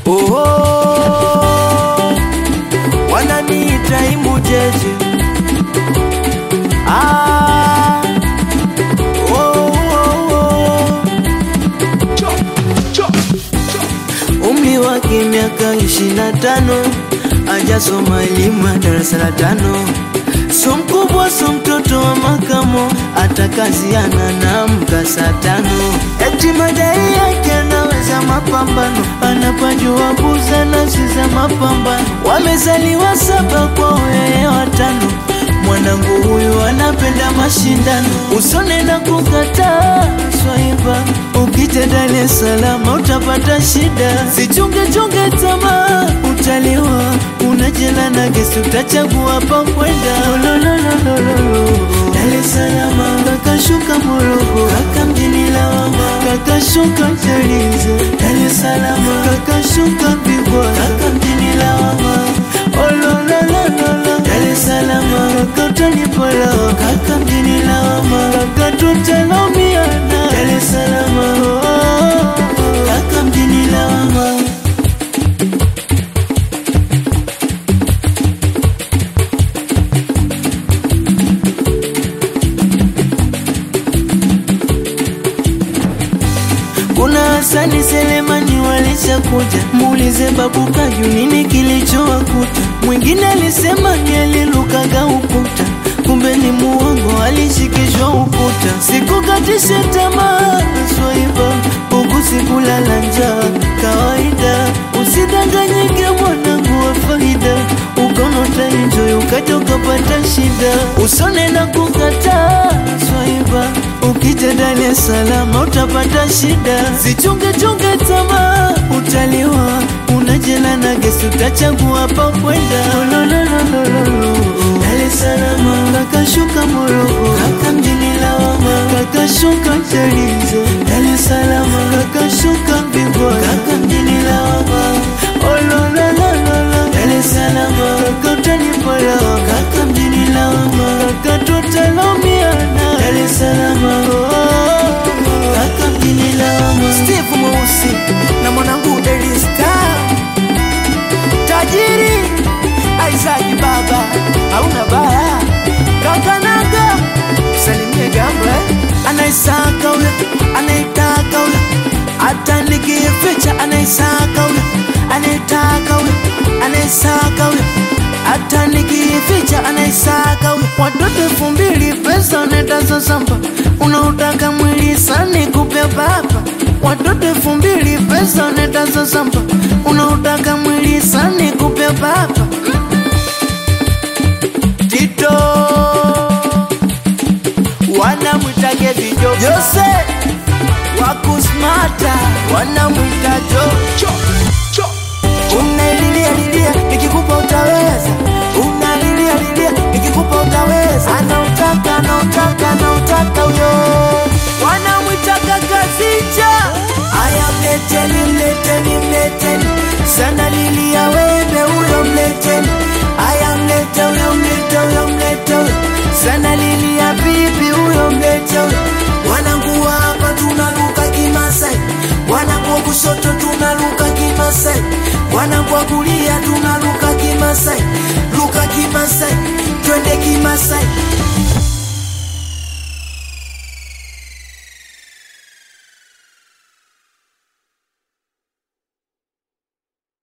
Oh, wananiita Imujeje. Umri wake miaka 25, hajasoma elimu ya darasa la 5. So mkubwa so mtoto wa makamo, atakaziana na mkasa 5. Eti madai yake anaweza mapambano, anapajua buza na siza mapambano. Wamezaliwa 7 kwa yeye 5. Mwanangu huyu anapenda mashindano, usone na kukataa swaiba. Ukija Dar es Salaam utapata shida, sichunge chunge tamaa utaliwa. Unajela na gesi utachagua pa kwenda. Dar es Salaam kaka shuka Morogoro, kaka mjini lawama, kaka shuka Chalinze. Dar es Salaam kaka shuka Bigwa, kaka mjini lawama. Dar es Salaam kaka utanipola, kaka mjini lawama, kaka tutalaumiana. Dar es Salaam kaka mjini lawama. Kuna Hasani Selemani walisha kuja, muulize babu Kaju nini kilichowakuta. Mwingine alisema ni alilukaga ukuta, kumbe ni muongo alishikishwa ukuta. Sikukatishe tamaa swaiba, huku sikulala njaa kawaida. Usidanganyike mwanangu wa faida, ukono utaenjoy ukaja ukapata shida. Usone na kukataa swaiba, ukija Dar es Salaam utapata shida. Sichunge chunge tamaa utaliwa. Unajela na gesi utachagua pa kwenda. Dar es Salaam kaka shuka Morogoro, kaka mjini lawama, kaka shuka Chalinze. Dar es Salaam kaka shuka Bigwa, kaka mjini lawama. Dar es Salaam kaka utanipola, kaka mjini lawama, kaka tutalaumiana. Dar es Salaam kaka mjini lawama. Steve Mweusi na mwanangu Daily Star, tajiri Isaac baba hauna baya. Kaka Naga salimie Gamba, anaisaka huyo, anaitaka huyo. Hata nikificha anaisaka huyo, anaitaka huyo, anaisaka huyo. Hata nikificha anaisaka huyo. Watoto 2000 pesa netazo samba, unautaka mwili sani kupe baba. Watoto 2000 pesa netazo samba, unautaka mwili sani kupe baba. Tito wanamwita Gedi Jose, wakusmata wanamwita Jo. Unalilia lilia nikikupa utaweza, unalilia lilia nikikupa utaweza. Anautaka huyo, wanamwita Kakazicha. Aya mleteni sana lilia wembe huyo mleteni. Aya mlete huyo sana lilia bibi huyo mlete huyo. Wanangu hapa tunaluka Kimasai, wanangu wa kushoto tunaluka Kimasai, wanangu wa kulia tunaluka Kimasai. Luka Kimasai, twende Kimasai.